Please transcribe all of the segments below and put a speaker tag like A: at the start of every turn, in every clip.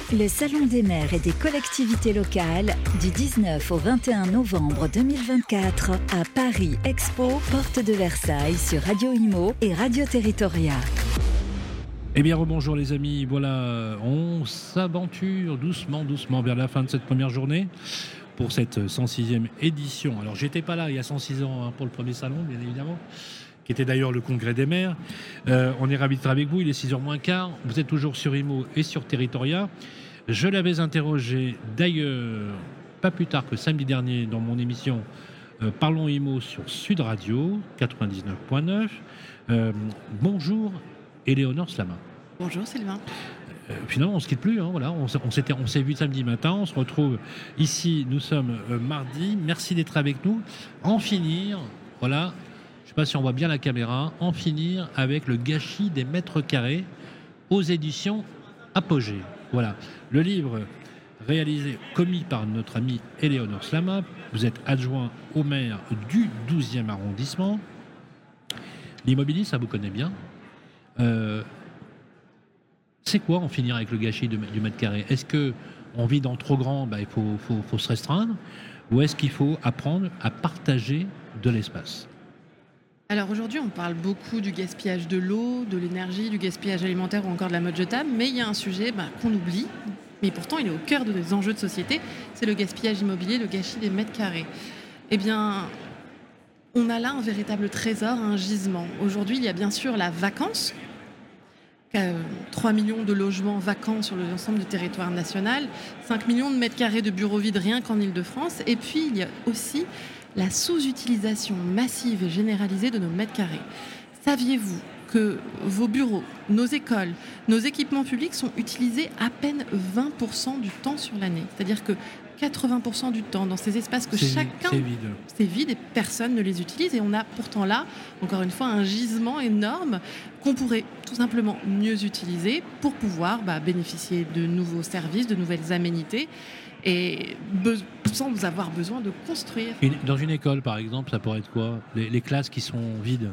A: Le Salon des maires et des collectivités locales du 19 au 21 novembre 2024 à Paris Expo, porte de Versailles sur Radio Imo et Radio Territoria.
B: Eh bien, rebonjour les amis, voilà, on s'aventure doucement vers la fin de cette première journée pour cette 106e édition. Alors, j'étais pas là il y a 106 ans pour le premier salon, bien évidemment, qui était d'ailleurs le congrès des maires. On est ravis d'être avec vous, il est 6h moins quart, vous êtes toujours sur Imo et sur Territoria. Je l'avais interrogé d'ailleurs pas plus tard que samedi dernier dans mon émission Parlons Imo sur Sud Radio 99.9. Bonjour Éléonore Slama.
C: Bonjour Sylvain.
B: Finalement, on ne se quitte plus. Voilà. On s'est vu samedi matin. On se retrouve ici. Nous sommes mardi. Merci d'être avec nous. En finir, voilà, je ne sais pas si on voit bien la caméra, en finir avec le gâchis des mètres carrés aux éditions Apogée. Voilà. Le livre commis par notre amie Éléonore Slama. Vous êtes adjoint au maire du 12e arrondissement. L'immobilier, ça vous connaît bien. C'est quoi en finir avec le gâchis du mètre carré? Est-ce qu'on vit dans trop grand, il faut se restreindre? Ou est-ce qu'il faut apprendre à partager de l'espace?
C: Alors aujourd'hui, on parle beaucoup du gaspillage de l'eau, de l'énergie, du gaspillage alimentaire ou encore de la mode jetable, mais il y a un sujet qu'on oublie, mais pourtant il est au cœur des enjeux de société, c'est le gaspillage immobilier, le gâchis des mètres carrés. Eh bien, on a là un véritable trésor, un gisement. Aujourd'hui, il y a bien sûr la vacance, 3 millions de logements vacants sur l'ensemble du territoire national, 5 millions de mètres carrés de bureaux vides rien qu'en Ile-de-France, et puis il y a aussi la sous-utilisation massive et généralisée de nos mètres carrés. Saviez-vous que vos bureaux, nos écoles, nos équipements publics sont utilisés à peine 20% du temps sur l'année? C'est-à-dire que 80% du temps dans ces espaces que chacun... C'est vide et personne ne les utilise. Et on a pourtant là, encore une fois, un gisement énorme qu'on pourrait tout simplement mieux utiliser pour pouvoir bénéficier de nouveaux services, de nouvelles aménités et sans avoir besoin de construire.
B: Et dans une école, par exemple, ça pourrait être quoi? Les classes qui sont vides,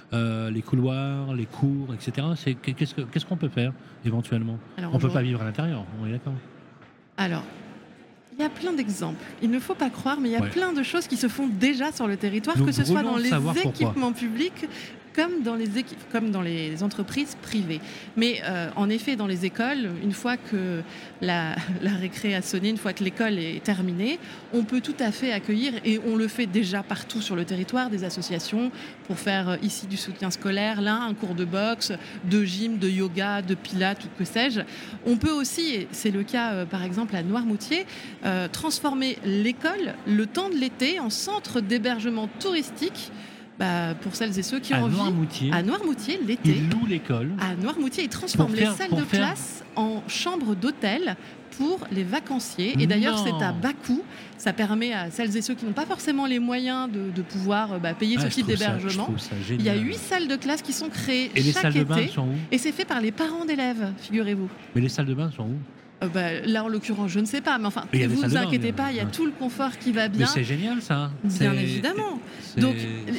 B: les couloirs, les cours, etc. Qu'est-ce qu'on peut faire éventuellement? On ne peut pas vivre à l'intérieur, on est d'accord?
C: Alors, il y a plein d'exemples. Il ne faut pas croire, mais il y a plein de choses qui se font déjà sur le territoire, que ce soit dans les équipements publics comme dans les entreprises privées. Mais en effet, dans les écoles, une fois que la récré a sonné, une fois que l'école est terminée, on peut tout à fait accueillir, et on le fait déjà partout sur le territoire, des associations pour faire ici du soutien scolaire, là un cours de boxe, de gym, de yoga, de pilates ou que sais-je. On peut aussi, et c'est le cas par exemple à Noirmoutier, transformer l'école le temps de l'été en centre d'hébergement touristique. Pour celles et ceux qui ont envie. À Noirmoutier, l'été.
B: Ils louent l'école.
C: À Noirmoutier, ils transforment les salles de classe en chambres d'hôtel pour les vacanciers. Et d'ailleurs, c'est à bas coût. Ça permet à celles et ceux qui n'ont pas forcément les moyens de pouvoir payer ce type d'hébergement. Il y a 8 salles de classe qui sont créées chaque été. Et les salles de bain sont où? Et c'est fait par les parents d'élèves, figurez-vous.
B: Mais les salles de bain sont où?
C: Là, en l'occurrence, je ne sais pas, mais enfin, ne vous inquiétez pas, il y a tout le confort qui va bien.
B: Mais c'est génial, ça.
C: Bien évidemment. Donc,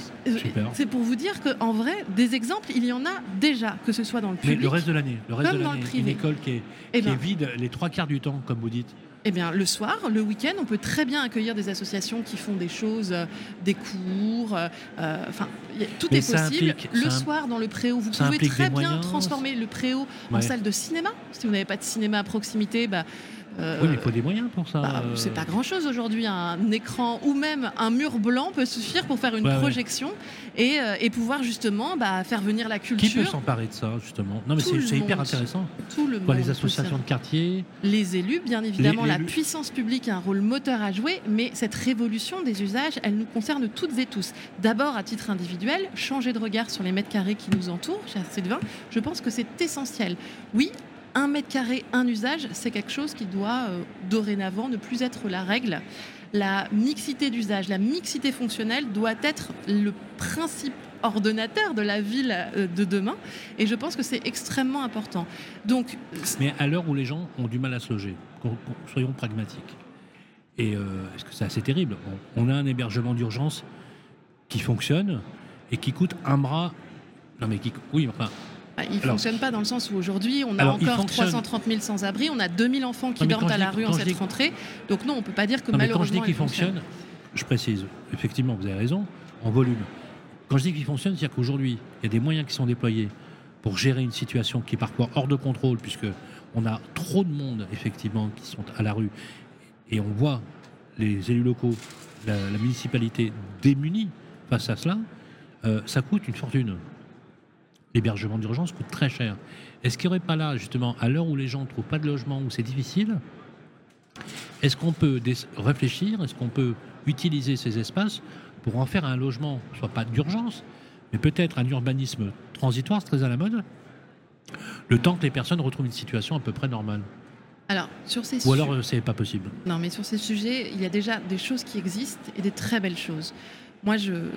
C: c'est pour vous dire qu'en vrai, des exemples, il y en a déjà, que ce soit dans le public,
B: mais le reste de l'année,
C: comme dans le privé.
B: Une école qui est vide les 3/4 du temps, comme vous dites.
C: Eh bien, le soir, le week-end, on peut très bien accueillir des associations qui font des choses, des cours, tout est possible. Le soir, dans le préau, vous pouvez très bien transformer le préau en salle de cinéma. Si vous n'avez pas de cinéma à proximité,
B: oui, mais il faut des moyens pour ça.
C: C'est pas grand-chose aujourd'hui. Un écran ou même un mur blanc peut suffire pour faire une projection et pouvoir justement faire venir la culture.
B: Qui peut s'emparer de ça, justement? Non, mais c'est hyper intéressant.
C: Tout le monde.
B: Les associations de quartier.
C: Les élus, bien évidemment. La puissance publique a un rôle moteur à jouer, mais cette révolution des usages, elle nous concerne toutes et tous. D'abord, à titre individuel, changer de regard sur les mètres carrés qui nous entourent, cher Sylvain, je pense que c'est essentiel. Oui, 1 mètre carré, un usage, c'est quelque chose qui doit dorénavant ne plus être la règle. La mixité d'usage, la mixité fonctionnelle doit être le principe ordonnateur de la ville de demain, et je pense que c'est extrêmement important. Donc,
B: mais à l'heure où les gens ont du mal à se loger, soyons pragmatiques, et est-ce que c'est assez terrible? On a un hébergement d'urgence qui fonctionne et qui coûte un bras. Non mais
C: Il ne fonctionne pas dans le sens où aujourd'hui, on a encore 330 000 sans-abri, on a 2000 enfants qui dorment à la rue en cette rentrée. Donc non, on ne peut pas dire que malheureusement...
B: Quand je dis qu'il fonctionne, je précise, effectivement, vous avez raison, en volume. Quand je dis qu'il fonctionne, c'est-à-dire qu'aujourd'hui, il y a des moyens qui sont déployés pour gérer une situation qui est parfois hors de contrôle, puisqu'on a trop de monde, effectivement, qui sont à la rue. Et on voit les élus locaux, la municipalité démunis face à cela. Ça coûte une fortune. L'hébergement d'urgence coûte très cher. Est-ce qu'il n'y aurait pas là, justement, à l'heure où les gens ne trouvent pas de logement, où c'est difficile, est-ce qu'on peut réfléchir, est-ce qu'on peut utiliser ces espaces pour en faire un logement, soit pas d'urgence, mais peut-être un urbanisme transitoire, c'est très à la mode, le temps que les personnes retrouvent une situation à peu près normale?
C: Alors, sur ces
B: Ou alors, c'est pas possible? Non,
C: mais sur ces sujets, il y a déjà des choses qui existent et des très belles choses. Moi,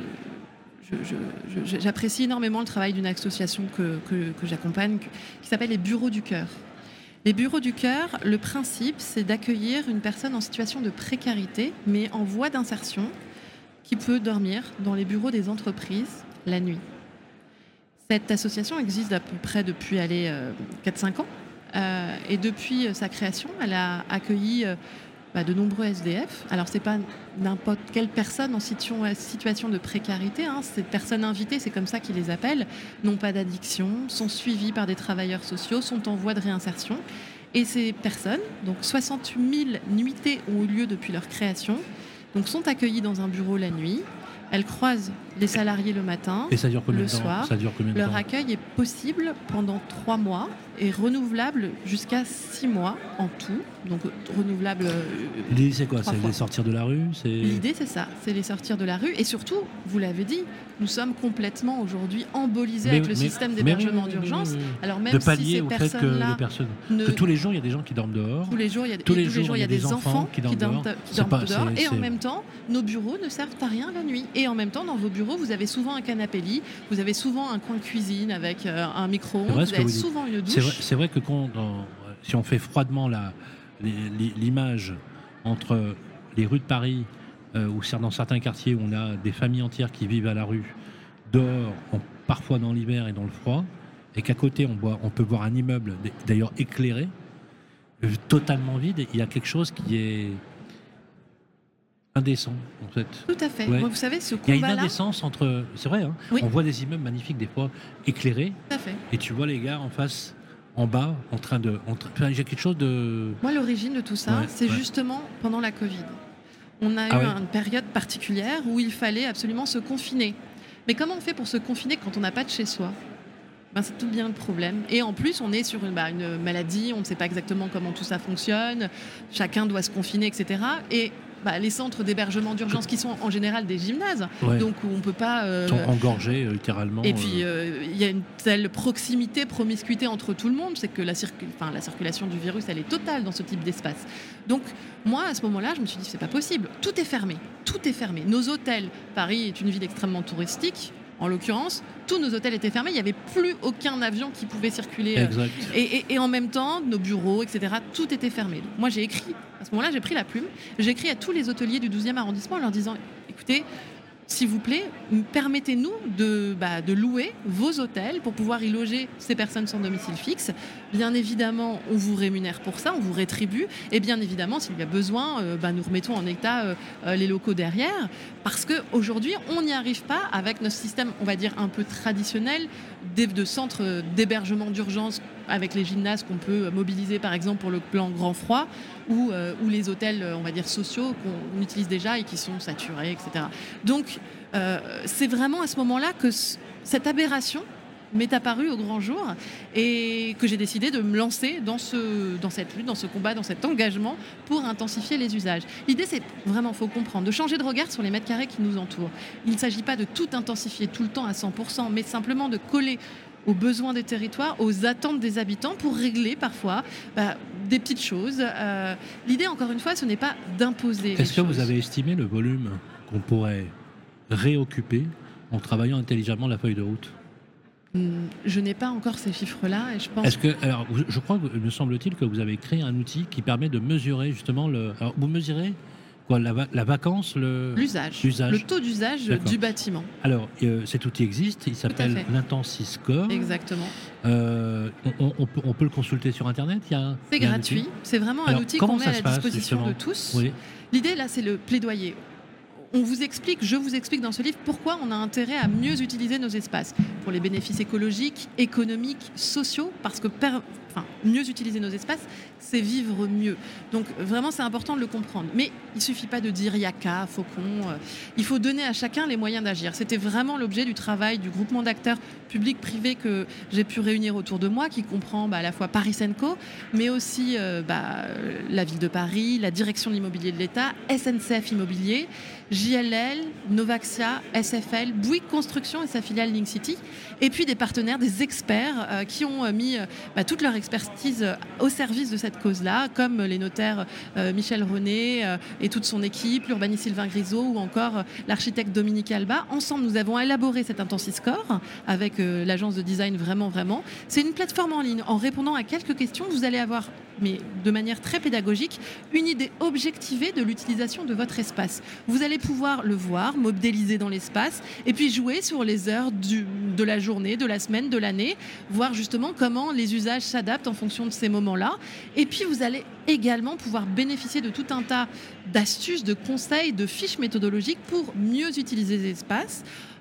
C: j'apprécie énormément le travail d'une association que j'accompagne, qui s'appelle les Bureaux du Cœur. Les Bureaux du Cœur, le principe, c'est d'accueillir une personne en situation de précarité, mais en voie d'insertion, qui peut dormir dans les bureaux des entreprises la nuit. Cette association existe à peu près depuis 4-5 ans. Et depuis sa création, elle a accueilli de nombreux SDF. Alors, ce n'est pas n'importe quelle personne en situation de précarité. Ces personnes invitées, c'est comme ça qu'ils les appellent, n'ont pas d'addiction, sont suivies par des travailleurs sociaux, sont en voie de réinsertion. Et ces personnes, donc 68 000 nuitées ont eu lieu depuis leur création, donc sont accueillies dans un bureau la nuit. Elles croisent les salariés le matin,
B: et ça dure combien
C: le
B: de temps?
C: soir.
B: Ça dure combien de
C: Leur
B: temps?
C: accueil est possible pendant 3 mois et renouvelable jusqu'à 6 mois en tout. Donc renouvelable.
B: L'idée, c'est quoi? C'est les sortir de la rue?
C: L'idée, c'est ça. C'est les sortir de la rue. Et surtout, vous l'avez dit, nous sommes complètement aujourd'hui embolisés avec le système d'hébergement d'urgence. Alors même
B: de pallier
C: si ces
B: au fait que tous les jours, il y a des gens qui dorment dehors.
C: Tous les jours, il y a des enfants qui dorment dehors. Et en même temps, nos bureaux ne servent à rien la nuit. Et en même temps, dans vos bureaux, vous avez souvent un canapé-lit, vous avez souvent un coin de cuisine avec un micro-ondes, vous avez souvent une douche.
B: C'est vrai que si on fait froidement l'image entre les rues de Paris, ou dans certains quartiers où on a des familles entières qui vivent à la rue, dehors, parfois dans l'hiver et dans le froid, et qu'à côté on peut voir un immeuble, d'ailleurs éclairé, totalement vide, il y a quelque chose qui est indécent, en fait.
C: Tout à fait.
B: Ouais.
C: Vous savez, ce combat-là...
B: Il y a une indécence entre... C'est vrai,
C: oui.
B: On voit des immeubles magnifiques, des fois, éclairés.
C: Tout à fait.
B: Et tu vois les gars en face, en bas, en train de... il y a quelque chose de...
C: Moi, l'origine de tout ça, c'est justement pendant la Covid. On a eu une période particulière où il fallait absolument se confiner. Mais comment on fait pour se confiner quand on n'a pas de chez soi ? C'est tout bien le problème. Et en plus, on est sur une maladie, on ne sait pas exactement comment tout ça fonctionne, chacun doit se confiner, etc. Et les centres d'hébergement d'urgence qui sont en général des gymnases, donc où on ne peut pas...
B: sont engorgés littéralement.
C: Et puis il y a une telle promiscuité entre tout le monde, c'est que la circulation du virus, elle est totale dans ce type d'espace. Donc moi, à ce moment-là, je me suis dit, c'est pas possible. Tout est fermé. Nos hôtels, Paris est une ville extrêmement touristique, en l'occurrence, tous nos hôtels étaient fermés, il n'y avait plus aucun avion qui pouvait circuler.
B: Exact.
C: Et en même temps, nos bureaux, etc., tout était fermé. Donc, moi, j'ai écrit, à ce moment-là, j'ai pris la plume, j'ai écrit à tous les hôteliers du 12e arrondissement en leur disant, écoutez, s'il vous plaît, permettez-nous de louer vos hôtels pour pouvoir y loger ces personnes sans domicile fixe. Bien évidemment, on vous rémunère pour ça, on vous rétribue. Et bien évidemment, s'il y a besoin, nous remettons en état les locaux derrière. Parce qu'aujourd'hui, on n'y arrive pas avec notre système, on va dire, un peu traditionnel de centres d'hébergement d'urgence avec les gymnases qu'on peut mobiliser, par exemple, pour le plan grand froid, ou les hôtels, on va dire, sociaux qu'on utilise déjà et qui sont saturés, etc. Donc, c'est vraiment à ce moment-là que cette aberration m'est apparue au grand jour et que j'ai décidé de me lancer dans cette lutte, dans ce combat, dans cet engagement pour intensifier les usages. L'idée, c'est vraiment, faut comprendre, de changer de regard sur les mètres carrés qui nous entourent. Il ne s'agit pas de tout intensifier tout le temps à 100%, mais simplement de coller aux besoins des territoires, aux attentes des habitants pour régler parfois des petites choses. L'idée, encore une fois, ce n'est pas d'imposer les choses.
B: Est-ce que vous avez estimé le volume qu'on pourrait réoccuper en travaillant intelligemment la feuille de route ?
C: Je n'ai pas encore ces chiffres-là et je pense...
B: je crois, me semble-t-il, que vous avez créé un outil qui permet de mesurer justement Alors, vous mesurez Quoi, la vacance,
C: L'usage,
B: l'usage.
C: le taux d'usage
B: D'accord.
C: du bâtiment.
B: Alors, cet outil existe, il
C: à
B: s'appelle
C: fait.
B: l'Intensiscore.
C: Exactement.
B: On peut le consulter sur Internet.
C: C'est
B: il y a un
C: gratuit.
B: outil.
C: C'est vraiment un
B: Alors,
C: outil
B: comment
C: qu'on met
B: ça
C: à
B: se
C: la
B: passe,
C: disposition de
B: justement
C: tous.
B: Oui.
C: L'idée, là, c'est le plaidoyer. Je vous explique dans ce livre pourquoi on a intérêt à mieux utiliser nos espaces. Pour les bénéfices écologiques, économiques, sociaux, parce que mieux utiliser nos espaces, c'est vivre mieux. Donc vraiment, c'est important de le comprendre. Mais il ne suffit pas de dire yaka, faucon. Il faut donner à chacun les moyens d'agir. C'était vraiment l'objet du travail du groupement d'acteurs publics-privés que j'ai pu réunir autour de moi, qui comprend à la fois Paris Co, mais aussi la ville de Paris, la direction de l'immobilier de l'État, SNCF Immobilier, JLL, Novaxia, SFL, Bouygues Construction et sa filiale Link City, et puis des partenaires, des experts qui ont mis toute leur expertise au service de cette cause-là, comme les notaires Michel René et toute son équipe, l'urbaniste Sylvain Grisot ou encore l'architecte Dominique Alba. Ensemble, nous avons élaboré cet Intensiscore avec l'agence de design Vraiment. C'est une plateforme en ligne. En répondant à quelques questions, vous allez avoir, mais de manière très pédagogique, une idée objectivée de l'utilisation de votre espace. Vous allez pouvoir le voir, modéliser dans l'espace, et puis jouer sur les heures de la journée, de la semaine, de l'année, voir justement comment les usages s'adaptent en fonction de ces moments-là. Et puis vous allez également pouvoir bénéficier de tout un tas d'astuces, de conseils, de fiches méthodologiques pour mieux utiliser les espaces.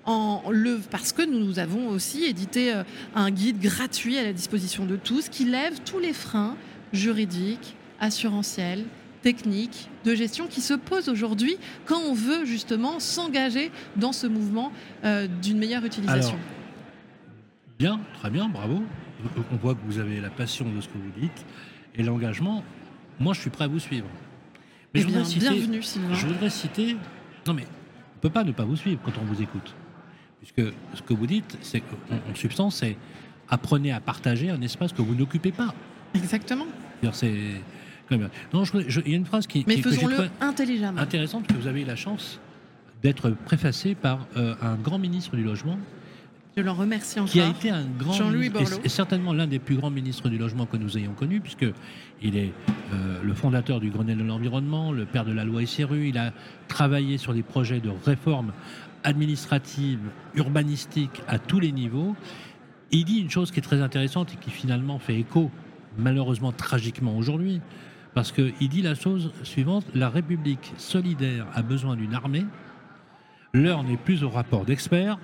C: Parce que nous avons aussi édité un guide gratuit à la disposition de tous qui lève tous les freins juridiques, assurantiels, techniques, de gestion qui se posent aujourd'hui quand on veut justement s'engager dans ce mouvement d'une meilleure utilisation.
B: Alors, bien, très bien, bravo. On voit que vous avez la passion de ce que vous dites et l'engagement. Moi, je suis prêt à vous suivre. Mais
C: bienvenue, Sylvain.
B: Je voudrais citer... Non, mais on ne peut pas ne pas vous suivre quand on vous écoute. Puisque ce que vous dites, c'est qu'en substance, c'est apprenez à partager un espace que vous n'occupez pas.
C: Exactement.
B: C'est... Non, il y a une phrase qui
C: faisons-le intelligemment.
B: Intéressante, que vous avez eu la chance d'être préfacée par un grand ministre du Logement.
C: Je l'en remercie encore.
B: Qui a été un grand
C: Jean-Louis Borloo.
B: Et certainement l'un des plus grands ministres du Logement que nous ayons connu, puisqu'il est le fondateur du Grenelle de l'environnement, le père de la loi SRU. Il a travaillé sur des projets de réforme administrative, urbanistique à tous les niveaux. Il dit une chose qui est très intéressante et qui finalement fait écho, malheureusement tragiquement aujourd'hui, parce qu'il dit la chose suivante: la République solidaire a besoin d'une armée. L'heure n'est plus au rapport d'experts.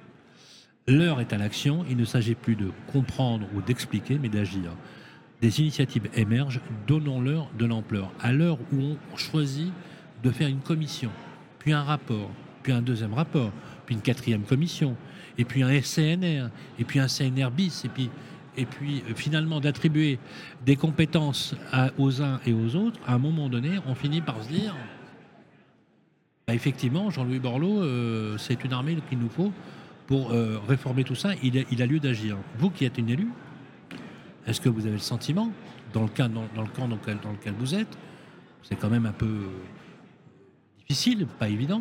B: L'heure est à l'action. Il ne s'agit plus de comprendre ou d'expliquer, mais d'agir. Des initiatives émergent, donnons-leur de l'ampleur. À l'heure où on choisit de faire une commission, puis un rapport, puis un deuxième rapport, puis une quatrième commission, et puis un CNR, et puis un CNR bis, et puis finalement d'attribuer des compétences aux uns et aux autres, à un moment donné, on finit par se dire effectivement, Jean-Louis Borloo, c'est une armée qu'il nous faut pour réformer tout ça. Il a lieu d'agir. Vous qui êtes une élue, est-ce que vous avez le sentiment, dans le camp dans lequel vous êtes, c'est quand même un peu difficile, pas évident,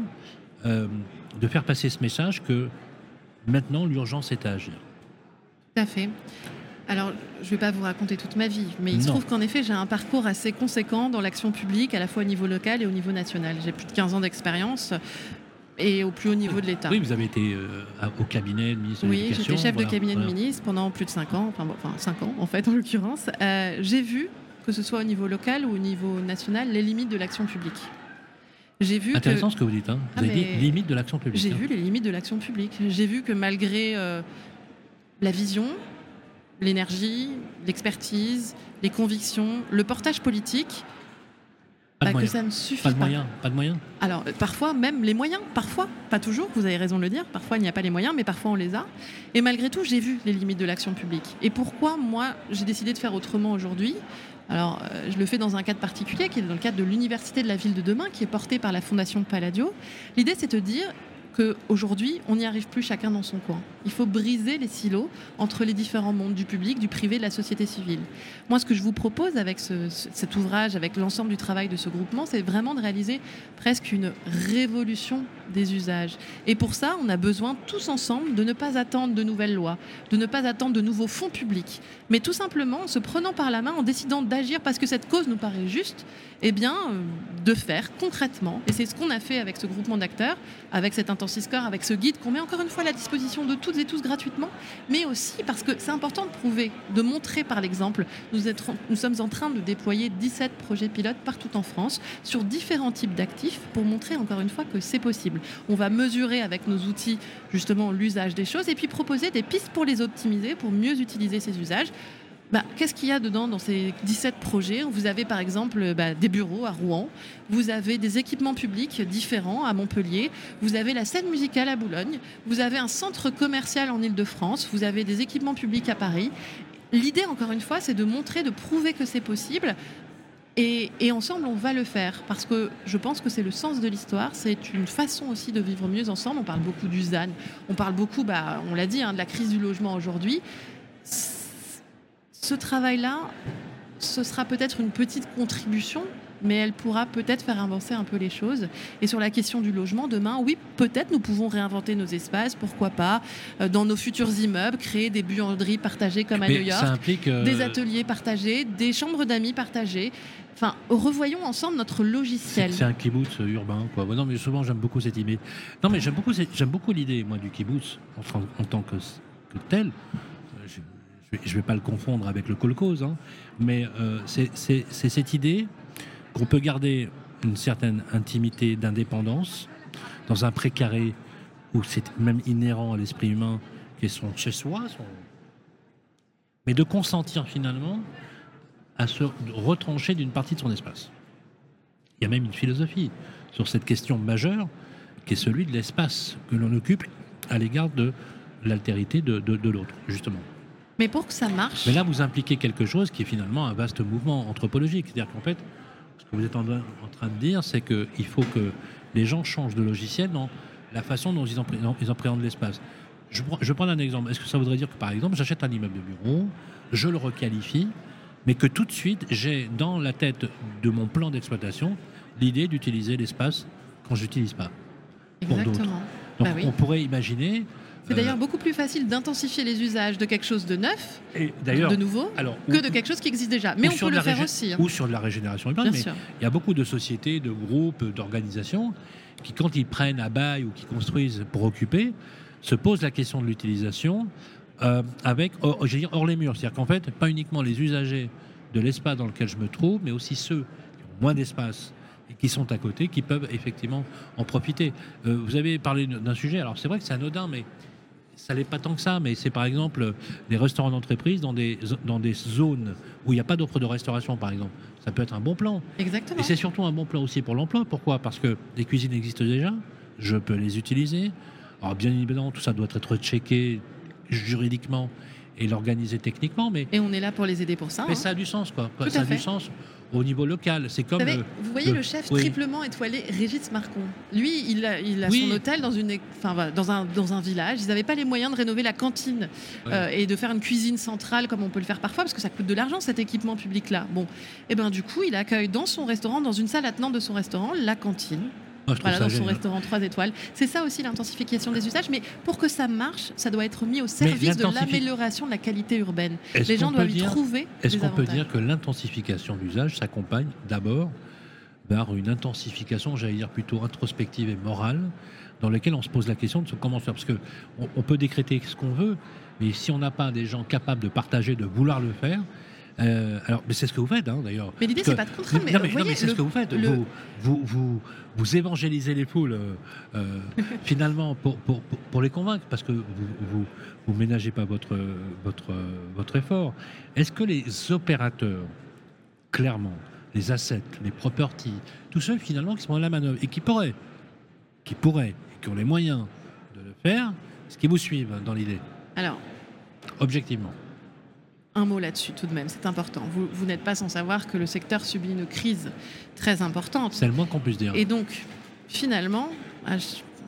B: de faire passer ce message que maintenant l'urgence est à agir?
C: Tout à fait. Alors, je ne vais pas vous raconter toute ma vie, mais il se trouve qu'en effet, j'ai un parcours assez conséquent dans l'action publique, à la fois au niveau local et au niveau national. J'ai plus de 15 ans d'expérience et au plus haut niveau de l'État.
B: Oui, vous avez été au cabinet de ministre de l'Éducation.
C: Oui, j'étais chef de cabinet de ministre pendant plus de 5 ans, enfin 5 ans en fait, en l'occurrence. J'ai vu, que ce soit au niveau local ou au niveau national, les limites de l'action publique. J'ai vu
B: Intéressant ce que vous dites. Vous avez dit limites de l'action publique.
C: J'ai vu les limites de l'action publique. J'ai vu que malgré la vision, l'énergie, l'expertise, les convictions, le portage politique, que ça ne suffit pas.
B: Pas de moyens.
C: Alors, parfois, même les moyens, parfois, pas toujours, vous avez raison de le dire, parfois il n'y a pas les moyens, mais parfois on les a. Et malgré tout, j'ai vu les limites de l'action publique. Et pourquoi, moi, j'ai décidé de faire autrement aujourd'hui ? Alors, je le fais dans un cadre particulier, qui est dans le cadre de l'Université de la Ville de demain, qui est portée par la Fondation Palladio. L'idée, c'est de dire qu'aujourd'hui, on n'y arrive plus chacun dans son coin. Il faut briser les silos entre les différents mondes du public, du privé, de la société civile. Moi, ce que je vous propose avec cet ouvrage, avec l'ensemble du travail de ce groupement, c'est vraiment de réaliser presque une révolution des usages. Et pour ça, on a besoin tous ensemble de ne pas attendre de nouvelles lois, de ne pas attendre de nouveaux fonds publics, mais tout simplement en se prenant par la main, en décidant d'agir parce que cette cause nous paraît juste, de faire concrètement. Et c'est ce qu'on a fait avec ce groupement d'acteurs, avec cet IntensiScore, avec ce guide qu'on met encore une fois à la disposition de toutes et tous gratuitement, mais aussi parce que c'est important de prouver, de montrer par l'exemple. Nous sommes en train de déployer 17 projets pilotes partout en France sur différents types d'actifs pour montrer encore une fois que c'est possible. On va mesurer avec nos outils justement l'usage des choses et puis proposer des pistes pour les optimiser, pour mieux utiliser ces usages. Qu'est-ce qu'il y a dedans dans ces 17 projets ? Vous avez par exemple des bureaux à Rouen, vous avez des équipements publics différents à Montpellier, vous avez la scène musicale à Boulogne, vous avez un centre commercial en Île-de-France, vous avez des équipements publics à Paris. L'idée, encore une fois, c'est de montrer, de prouver que c'est possible. Et ensemble, on va le faire, parce que je pense que c'est le sens de l'histoire, c'est une façon aussi de vivre mieux ensemble. On parle beaucoup du ZAN, on parle beaucoup, on l'a dit, de la crise du logement aujourd'hui. Ce travail-là, ce sera peut-être une petite contribution, mais elle pourra peut-être faire avancer un peu les choses. Et sur la question du logement, demain, oui, peut-être nous pouvons réinventer nos espaces, pourquoi pas, dans nos futurs immeubles, créer des buanderies partagées comme à New York,
B: ça implique,
C: des ateliers partagés, des chambres d'amis partagées. Enfin, revoyons ensemble notre logiciel.
B: C'est un kibbutz urbain, quoi. Non, mais souvent, j'aime beaucoup cette idée. Non, mais j'aime beaucoup l'idée, moi, du kibbutz en tant que tel. Je ne vais pas le confondre avec le kolkhoz, mais c'est cette idée qu'on peut garder une certaine intimité d'indépendance dans un précaré où c'est même inhérent à l'esprit humain qui est son chez-soi, mais de consentir finalement à se retrancher d'une partie de son espace. Il y a même une philosophie sur cette question majeure qui est celui de l'espace que l'on occupe à l'égard de l'altérité de l'autre, justement.
C: Mais pour que ça marche...
B: Mais là, vous impliquez quelque chose qui est finalement un vaste mouvement anthropologique. C'est-à-dire qu'en fait, ce que vous êtes en train de dire, c'est qu'il faut que les gens changent de logiciel dans la façon dont ils appréhendent l'espace. Je vais prendre un exemple. Est-ce que ça voudrait dire que, par exemple, j'achète un immeuble de bureau, je le requalifie, mais que tout de suite, j'ai dans la tête de mon plan d'exploitation l'idée d'utiliser l'espace quand je n'utilise pas pour d'autres. Donc,
C: oui.
B: On pourrait imaginer...
C: C'est d'ailleurs beaucoup plus facile d'intensifier les usages de quelque chose de neuf, de nouveau, que de quelque chose qui existe déjà. Mais on peut le faire aussi.
B: Ou sur de la régénération urbaine. Mais il y a beaucoup de sociétés, de groupes, d'organisations qui, quand ils prennent à bail ou qui construisent pour occuper, se posent la question de l'utilisation hors les murs. C'est-à-dire qu'en fait, pas uniquement les usagers de l'espace dans lequel je me trouve, mais aussi ceux qui ont moins d'espace et qui sont à côté, qui peuvent effectivement en profiter. Vous avez parlé d'un sujet, alors c'est vrai que c'est anodin, mais ça n'est pas tant que ça, mais c'est par exemple des restaurants d'entreprise dans des zones où il n'y a pas d'offre de restauration, par exemple. Ça peut être un bon plan.
C: Exactement.
B: Et c'est surtout un bon plan aussi pour l'emploi. Pourquoi ? Parce que les cuisines existent déjà, je peux les utiliser. Alors bien évidemment, tout ça doit être checké juridiquement et l'organiser techniquement. Et
C: on est là pour les aider pour ça.
B: Mais ça a du sens, quoi.
C: Tout
B: ça
C: à
B: a
C: fait.
B: du sens au niveau local. C'est comme
C: vous voyez le chef triplement étoilé Régis Marcon. Lui, il a son hôtel dans un village. Ils n'avaient pas les moyens de rénover la cantine et de faire une cuisine centrale comme on peut le faire parfois parce que ça coûte de l'argent cet équipement public-là. Bon, et du coup, il accueille dans son restaurant, dans une salle attenante de son restaurant, la cantine. Dans son restaurant 3 étoiles. C'est ça aussi l'intensification des usages. Mais pour que ça marche, ça doit être mis au service de l'amélioration de la qualité urbaine. Les gens doivent y trouver des avantages.
B: Est-ce qu'on peut dire que l'intensification d'usage s'accompagne d'abord par une intensification, j'allais dire plutôt introspective et morale, dans laquelle on se pose la question de comment faire ? Parce qu'on peut décréter ce qu'on veut, mais si on n'a pas des gens capables de partager, de vouloir le faire, mais c'est ce que vous faites, d'ailleurs.
C: Mais l'idée, c'est pas de contraindre.
B: Mais c'est ce que vous faites. Vous évangélisez les foules, finalement, pour les convaincre, parce que vous ménagez pas votre effort. Est-ce que les opérateurs, clairement, les assets, les properties, tous ceux, finalement, qui sont à la manœuvre et qui pourraient, et qui ont les moyens de le faire, est-ce qu'ils vous suivent dans l'idée ?
C: Alors,
B: objectivement.
C: Un mot là-dessus tout de même, c'est important. Vous n'êtes pas sans savoir que le secteur subit une crise très importante.
B: C'est le moins qu'on puisse dire.
C: Et donc, finalement,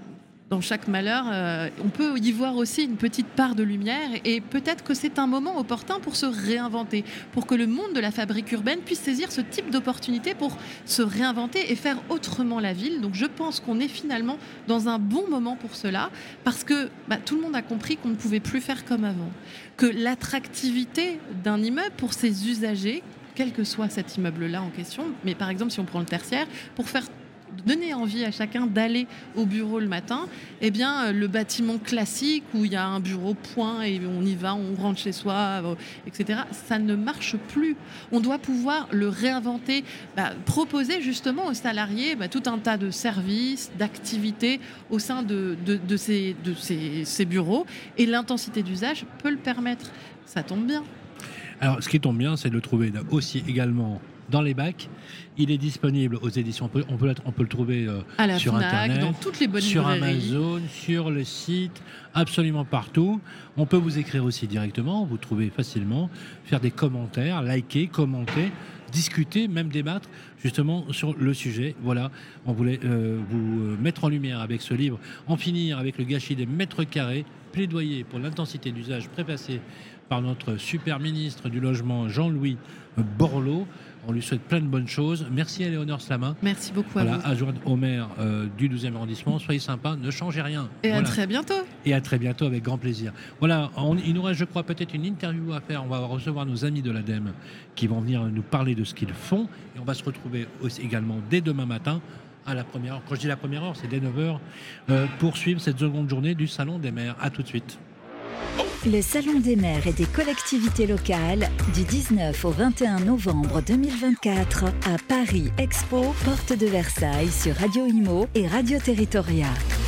C: dans chaque malheur, on peut y voir aussi une petite part de lumière et peut-être que c'est un moment opportun pour se réinventer, pour que le monde de la fabrique urbaine puisse saisir ce type d'opportunité pour se réinventer et faire autrement la ville. Donc je pense qu'on est finalement dans un bon moment pour cela parce que tout le monde a compris qu'on ne pouvait plus faire comme avant, que l'attractivité d'un immeuble pour ses usagers, quel que soit cet immeuble-là en question, mais par exemple si on prend le tertiaire, pour donner envie à chacun d'aller au bureau le matin, eh bien, le bâtiment classique où il y a un bureau point et on y va, on rentre chez soi, etc., ça ne marche plus. On doit pouvoir le réinventer, proposer justement aux salariés tout un tas de services, d'activités au sein de ces bureaux et l'intensité d'usage peut le permettre. Ça tombe bien.
B: Alors, ce qui tombe bien, c'est de le trouver aussi également dans les bacs. Il est disponible aux éditions. On peut le trouver sur
C: Fnac,
B: Internet,
C: dans toutes les bonnes
B: sur
C: librairies.
B: Amazon, sur le site, absolument partout. On peut vous écrire aussi directement, vous trouvez facilement, faire des commentaires, liker, commenter, discuter, même débattre justement sur le sujet. Voilà, on voulait vous mettre en lumière avec ce livre, en finir avec le gâchis des mètres carrés, plaidoyer pour l'intensité d'usage préfacé par notre super ministre du logement Jean-Louis Borloo. On lui souhaite plein de bonnes choses. Merci à Léonore Slamin.
C: Merci beaucoup à vous.
B: Adjointe au maire du 12e arrondissement. Soyez sympa, ne changez rien.
C: Et à très bientôt.
B: Et à très bientôt, avec grand plaisir. Voilà, il nous reste, je crois, peut-être une interview à faire. On va recevoir nos amis de l'ADEME qui vont venir nous parler de ce qu'ils font. Et on va se retrouver aussi, également dès demain matin à la première heure. Quand je dis la première heure, c'est dès 9h pour suivre cette seconde journée du Salon des maires. À tout de suite.
A: Le Salon des maires et des collectivités locales du 19 au 21 novembre 2024 à Paris Expo, porte de Versailles sur Radio Imo et Radio Territoria.